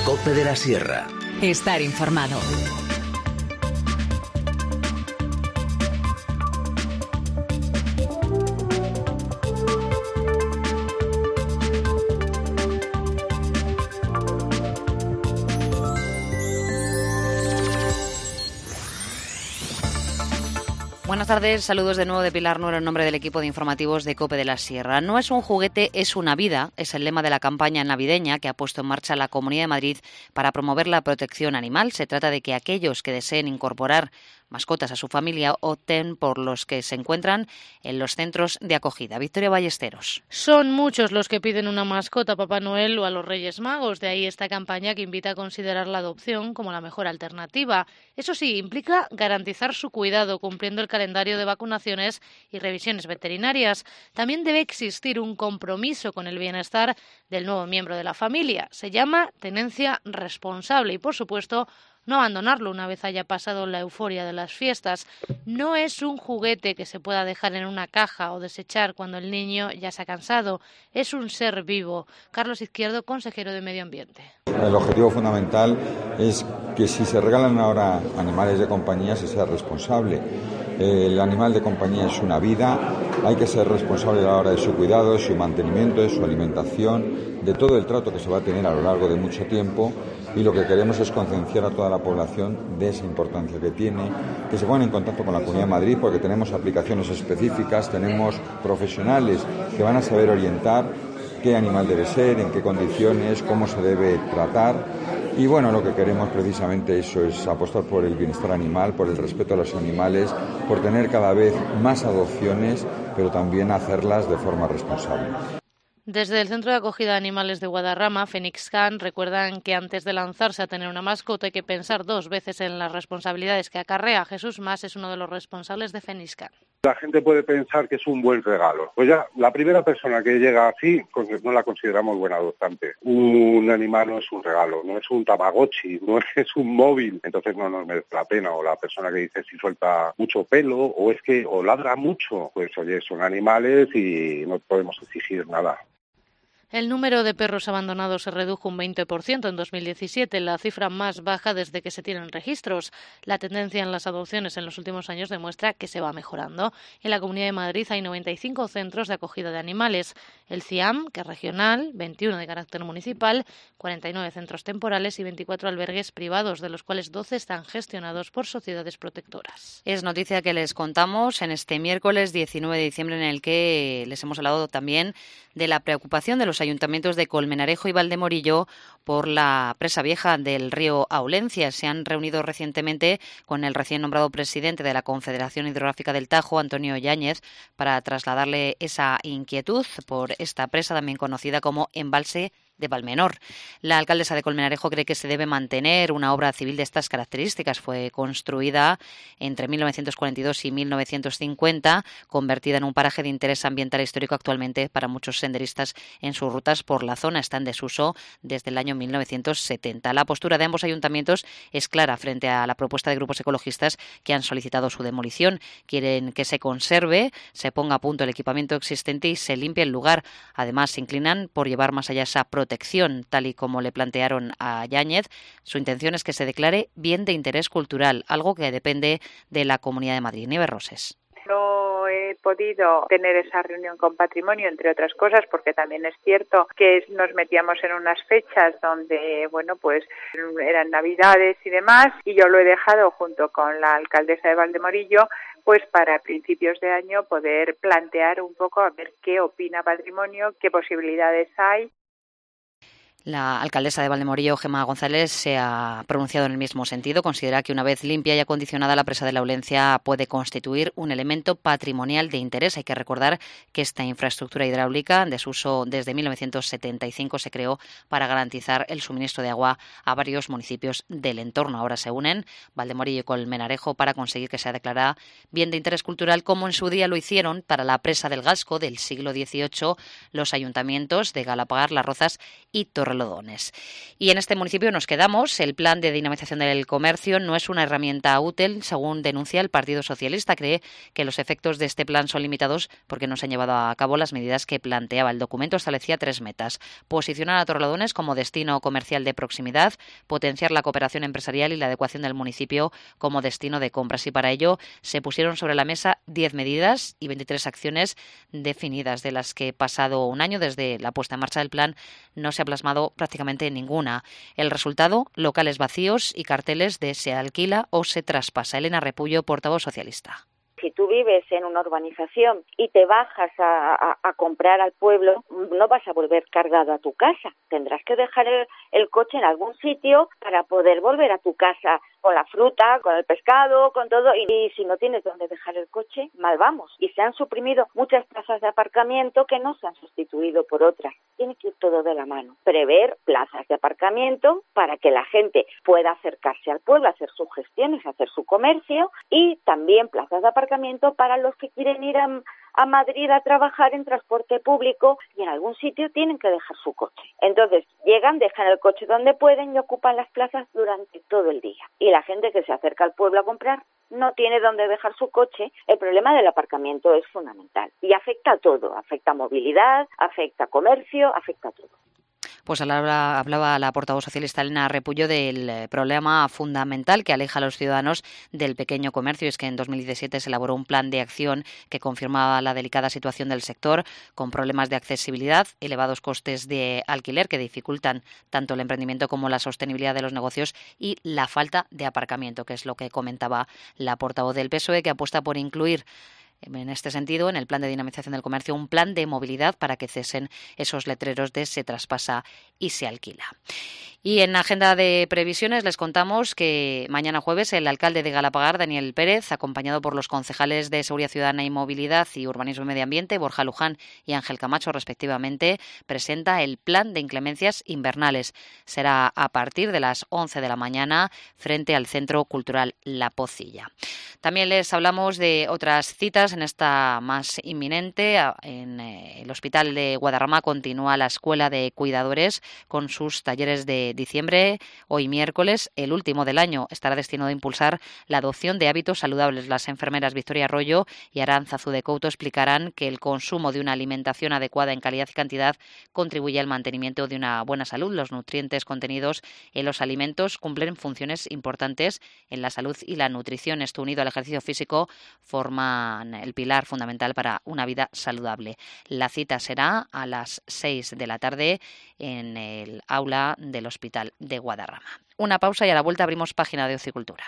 COPE de la Sierra. Estar informado. Buenas tardes, saludos de nuevo de Pilar Nuero en nombre del equipo de informativos de COPE de la Sierra. No es un juguete, es una vida, es el lema de la campaña navideña que ha puesto en marcha la Comunidad de Madrid para promover la protección animal. Se trata de que aquellos que deseen incorporar mascotas a su familia opten por los que se encuentran en los centros de acogida. Victoria Ballesteros. Son muchos los que piden una mascota a Papá Noel o a los Reyes Magos, de ahí esta campaña que invita a considerar la adopción como la mejor alternativa. Eso sí, implica garantizar su cuidado cumpliendo el calendario de vacunaciones y revisiones veterinarias. También debe existir un compromiso con el bienestar del nuevo miembro de la familia. Se llama tenencia responsable y, por supuesto, no abandonarlo una vez haya pasado la euforia de las fiestas. No es un juguete que se pueda dejar en una caja o desechar cuando el niño ya se ha cansado. Es un ser vivo. Carlos Izquierdo, consejero de Medio Ambiente. El objetivo fundamental es que si se regalan ahora animales de compañía se sea responsable. El animal de compañía es una vida, hay que ser responsable a la hora de su cuidado, de su mantenimiento, de su alimentación, de todo el trato que se va a tener a lo largo de mucho tiempo, y lo que queremos es concienciar a toda la población de esa importancia que tiene, que se pongan en contacto con la Comunidad de Madrid porque tenemos aplicaciones específicas, tenemos profesionales que van a saber orientar qué animal debe ser, en qué condiciones, cómo se debe tratar. Y bueno, lo que queremos precisamente eso es apostar por el bienestar animal, por el respeto a los animales, por tener cada vez más adopciones, pero también hacerlas de forma responsable. Desde el Centro de Acogida de Animales de Guadarrama, Phoenix Can, recuerdan que antes de lanzarse a tener una mascota hay que pensar dos veces en las responsabilidades que acarrea. Jesús Mas es uno de los responsables de Phoenix Can. La gente puede pensar que es un buen regalo. Pues ya, la primera persona que llega así no la consideramos buena adoptante. Un animal no es un regalo, no es un tamagotchi, no es un móvil. Entonces no nos merece la pena. O la persona que dice si suelta mucho pelo o ladra mucho. Pues oye, son animales y no podemos exigir nada. El número de perros abandonados se redujo un 20% en 2017, la cifra más baja desde que se tienen registros. La tendencia en las adopciones en los últimos años demuestra que se va mejorando. En la Comunidad de Madrid hay 95 centros de acogida de animales. El CIAM, que es regional, 21 de carácter municipal, 49 centros temporales y 24 albergues privados, de los cuales 12 están gestionados por sociedades protectoras. Es noticia que les contamos en este miércoles 19 de diciembre, en el que les hemos hablado también de la preocupación de los ayuntamientos de Colmenarejo y Valdemorillo por la presa vieja del río Aulencia. Se han reunido recientemente con el recién nombrado presidente de la Confederación Hidrográfica del Tajo, Antonio Yáñez, para trasladarle esa inquietud por esta presa, también conocida como embalse de Valmenor. La alcaldesa de Colmenarejo cree que se debe mantener una obra civil de estas características. Fue construida entre 1942 y 1950, convertida en un paraje de interés ambiental e histórico actualmente para muchos senderistas en sus rutas por la zona. Está en desuso desde el año 1970. La postura de ambos ayuntamientos es clara frente a la propuesta de grupos ecologistas que han solicitado su demolición. Quieren que se conserve, se ponga a punto el equipamiento existente y se limpie el lugar. Además, se inclinan por llevar más allá esa protección, tal y como le plantearon a Yáñez. Su intención es que se declare bien de interés cultural, algo que depende de la Comunidad de Madrid. Nieves Roses. No he podido tener esa reunión con Patrimonio, entre otras cosas, porque también es cierto que nos metíamos en unas fechas donde, pues eran Navidades y demás, y yo lo he dejado junto con la alcaldesa de Valdemorillo, pues para principios de año poder plantear un poco a ver qué opina Patrimonio, qué posibilidades hay. La alcaldesa de Valdemorillo, Gemma González, se ha pronunciado en el mismo sentido. Considera que una vez limpia y acondicionada, la presa de la Aulencia puede constituir un elemento patrimonial de interés. Hay que recordar que esta infraestructura hidráulica, en desuso desde 1975, se creó para garantizar el suministro de agua a varios municipios del entorno. Ahora se unen Valdemorillo y Colmenarejo para conseguir que sea declarada bien de interés cultural, como en su día lo hicieron para la presa del Gasco del siglo XVIII los ayuntamientos de Galapagar, Las Rozas y Torrelodones. Torrelodones. Y en este municipio nos quedamos. El plan de dinamización del comercio no es una herramienta útil, según denuncia el Partido Socialista. Cree que los efectos de este plan son limitados porque no se han llevado a cabo las medidas que planteaba. El documento establecía 3 metas: posicionar a Torrelodones como destino comercial de proximidad, potenciar la cooperación empresarial y la adecuación del municipio como destino de compras. Y para ello se pusieron sobre la mesa 10 medidas y 23 acciones definidas, de las que pasado un año desde la puesta en marcha del plan no se ha plasmado prácticamente ninguna. El resultado: locales vacíos y carteles de se alquila o se traspasa. Elena Repullo, portavoz socialista. Si tú vives en una urbanización y te bajas a comprar al pueblo, no vas a volver cargado a tu casa. Tendrás que dejar el coche en algún sitio para poder volver a tu casa con la fruta, con el pescado, con todo. Y si no tienes dónde dejar el coche, mal vamos. Y se han suprimido muchas plazas de aparcamiento que no se han sustituido por otras. Tiene que ir todo de la mano. Prever plazas de aparcamiento para que la gente pueda acercarse al pueblo, hacer sus gestiones, hacer su comercio, y también plazas de aparcamiento para los que quieren ir a Madrid a trabajar en transporte público y en algún sitio tienen que dejar su coche. Entonces llegan, dejan el coche donde pueden y ocupan las plazas durante todo el día. Y la gente que se acerca al pueblo a comprar no tiene dónde dejar su coche. El problema del aparcamiento es fundamental y afecta a todo. Afecta a movilidad, afecta a comercio, afecta a todo. Pues hablaba la portavoz socialista Elena Repullo del problema fundamental que aleja a los ciudadanos del pequeño comercio. Y es que en 2017 se elaboró un plan de acción que confirmaba la delicada situación del sector, con problemas de accesibilidad, elevados costes de alquiler que dificultan tanto el emprendimiento como la sostenibilidad de los negocios, y la falta de aparcamiento, que es lo que comentaba la portavoz del PSOE, que apuesta por incluir en este sentido, en el plan de dinamización del comercio, un plan de movilidad para que cesen esos letreros de se traspasa y se alquila. Y en agenda de previsiones les contamos que mañana jueves el alcalde de Galapagar, Daniel Pérez, acompañado por los concejales de Seguridad Ciudadana y Movilidad y Urbanismo y Medio Ambiente, Borja Luján y Ángel Camacho, respectivamente, presenta el plan de inclemencias invernales. Será a partir de las 11 de la mañana frente al Centro Cultural La Pocilla. También les hablamos de otras citas, en esta más inminente. En el Hospital de Guadarrama continúa la Escuela de Cuidadores con sus talleres de diciembre. Hoy miércoles, el último del año, estará destinado a impulsar la adopción de hábitos saludables. Las enfermeras Victoria Arroyo y Arantzazu de Couto explicarán que el consumo de una alimentación adecuada en calidad y cantidad contribuye al mantenimiento de una buena salud. Los nutrientes contenidos en los alimentos cumplen funciones importantes en la salud y la nutrición. Esto, unido al ejercicio físico, forman el pilar fundamental para una vida saludable. La cita será a las 6 de la tarde en el aula del Hospital de Guadarrama. Una pausa y a la vuelta abrimos página de Ocio y Cultura.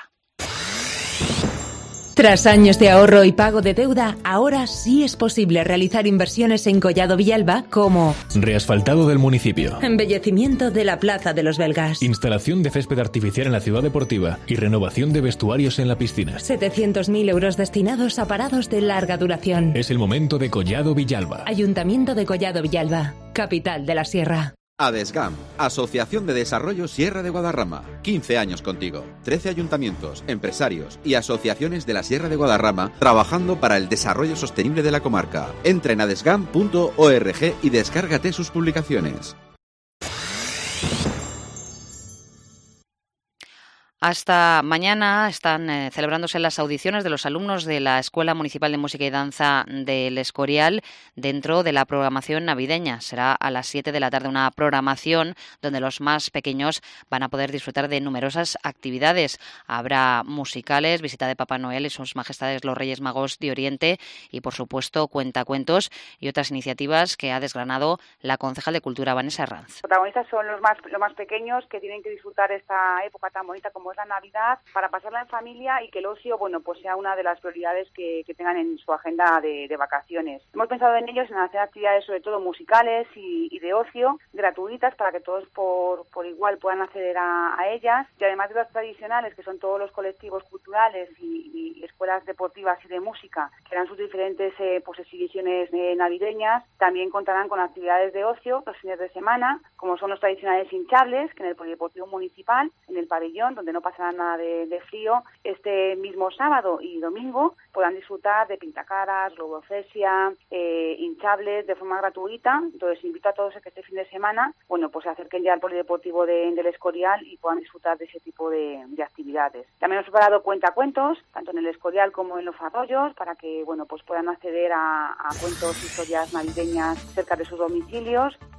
Tras años de ahorro y pago de deuda, ahora sí es posible realizar inversiones en Collado Villalba como reasfaltado del municipio, embellecimiento de la Plaza de los Belgas, instalación de césped artificial en la ciudad deportiva y renovación de vestuarios en la piscina. 700.000 euros destinados a parados de larga duración. Es el momento de Collado Villalba. Ayuntamiento de Collado Villalba, capital de la Sierra. ADESGAM, Asociación de Desarrollo Sierra de Guadarrama. 15 años contigo. 13 ayuntamientos, empresarios y asociaciones de la Sierra de Guadarrama trabajando para el desarrollo sostenible de la comarca. Entra en adesgam.org y descárgate sus publicaciones. Hasta mañana están celebrándose las audiciones de los alumnos de la Escuela Municipal de Música y Danza del Escorial dentro de la programación navideña. Será a las 7 de la tarde, una programación donde los más pequeños van a poder disfrutar de numerosas actividades. Habrá musicales, visita de Papá Noel y sus majestades los Reyes Magos de Oriente y, por supuesto, cuentacuentos y otras iniciativas que ha desgranado la concejal de Cultura, Vanessa Herranz. Los protagonistas son los más pequeños, que tienen que disfrutar esta época tan bonita como es la Navidad, para pasarla en familia y que el ocio, pues sea una de las prioridades que tengan en su agenda de vacaciones. Hemos pensado en ellos, en hacer actividades sobre todo musicales y de ocio, gratuitas, para que todos por igual puedan acceder a ellas, y además de las tradicionales, que son todos los colectivos culturales y escuelas deportivas y de música, que harán sus diferentes exhibiciones navideñas. También contarán con actividades de ocio los fines de semana, como son los tradicionales hinchables, que en el Polideportivo Municipal, en el pabellón, donde no no pasará nada de frío, este mismo sábado y domingo puedan disfrutar de pintacaras, globofesia, hinchables de forma gratuita. Entonces invito a todos a que este fin de semana, bueno, pues se acerquen ya al Polideportivo del Escorial y puedan disfrutar de ese tipo de actividades. También hemos preparado cuentacuentos, tanto en el Escorial como en Los Arroyos, para que, bueno, pues puedan acceder a cuentos, historias navideñas cerca de sus domicilios.